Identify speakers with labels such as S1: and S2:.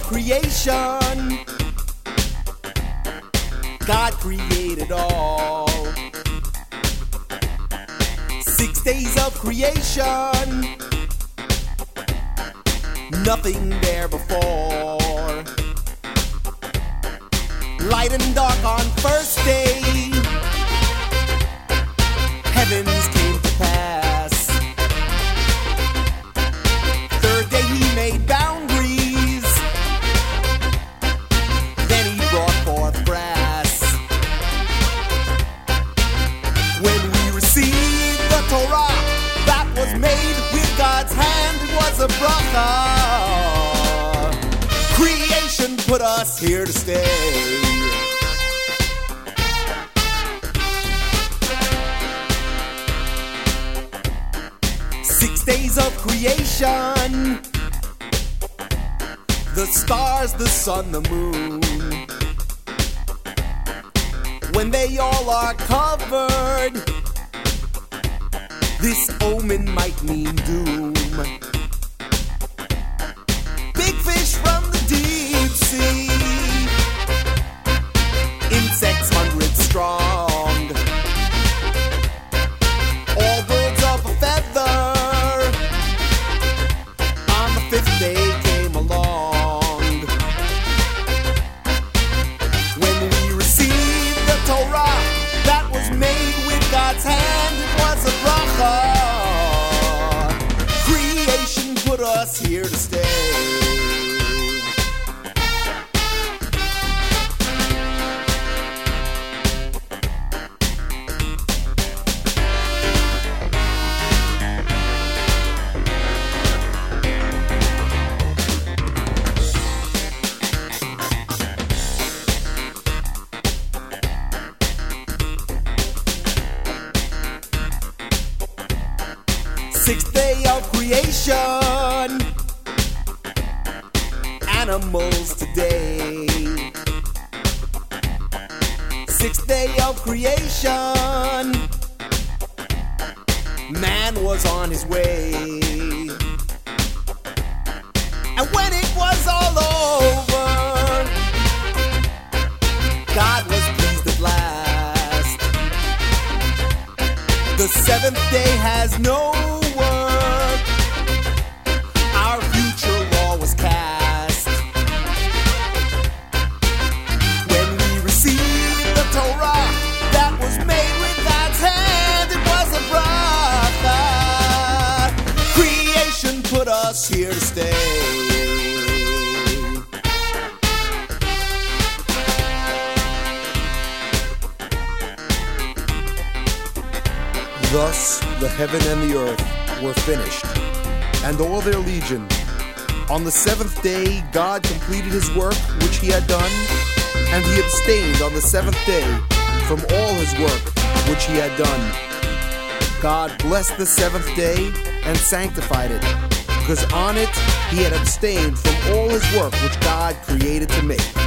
S1: creation, God created all. 6 days of creation, nothing there before. Light and dark on first day, heavens came to pass. Third day he made boundaries, then he brought forth grass. When we received the Torah that was made with God's hand, it was a bracha. Creation put us here to stay. 6 days of creation, the stars, the sun, the moon. When they all are covered, this omen might mean doom. Big fish from the deep sea, insects 100 strong, all birds of a feather. On the 5th day came along. When we received the Torah that was made with God's hand, it was a bracha. Creation put us here to stay. Sixth day of creation, animals today. 6th day of creation, man was on his way. And when it was all over, God was pleased at last. The 7th day has no work, our future law was cast. When we received the Torah that was made with God's hand, it was a bracha. Creation put us here to stay.
S2: Thus the heaven and the earth were finished, and all their legion. On the 7th day God completed his work which he had done, and he abstained on the 7th day from all his work which he had done. God blessed the 7th day and sanctified it, because on it he had abstained from all his work which God created to make.